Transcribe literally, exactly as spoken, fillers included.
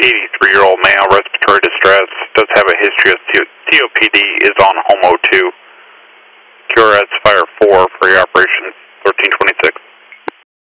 eighty-three-year-old male, respiratory distress, does have a history of C O P D, is on Homo two. Q R S Fire four for your operation, thirteen twenty-six.